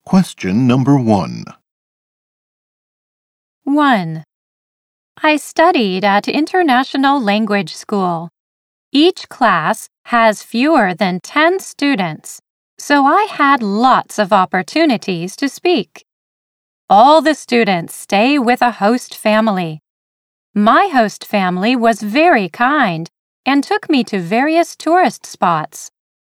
Question number 1. 1. I studied at International Language School. Each class has fewer than 10 students, so I had lots of opportunities to speak. All the students stay with a host family. My host family was very kind and took me to various tourist spots.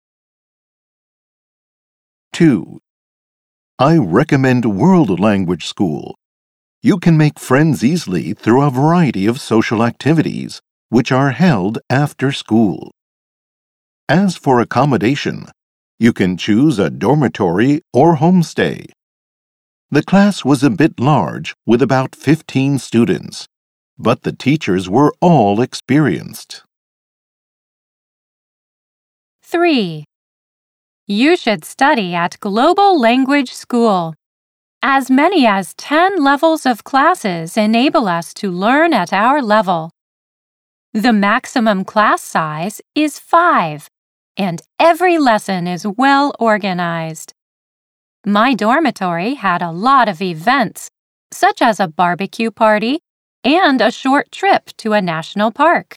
2. I recommend World Language School. You can make friends easily through a variety of social activities, which are held after school. As for accommodation, you can choose a dormitory or homestay. The class was a bit large, with about 15 students, but the teachers were all experienced. 3. You should study at Global Language School. As many as 10 levels of classes enable us to learn at our level. The maximum class size is 5, and every lesson is well organized. My dormitory had a lot of events, such as a barbecue party and a short trip to a national park.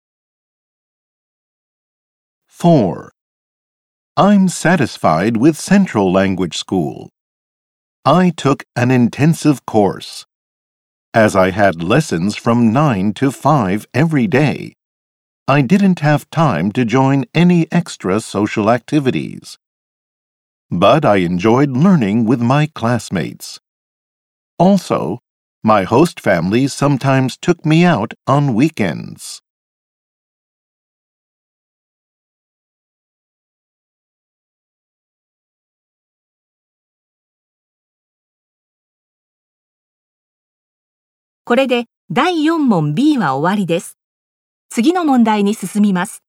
4. I'm satisfied with Central Language School. I took an intensive course. As I had lessons from 9 to 5 every day, I didn't have time to join any extra social activities. But I enjoyed learning with my classmates. Also, my host family sometimes took me out on weekends. これで第4問 B は終わりです。次の問題に進みます。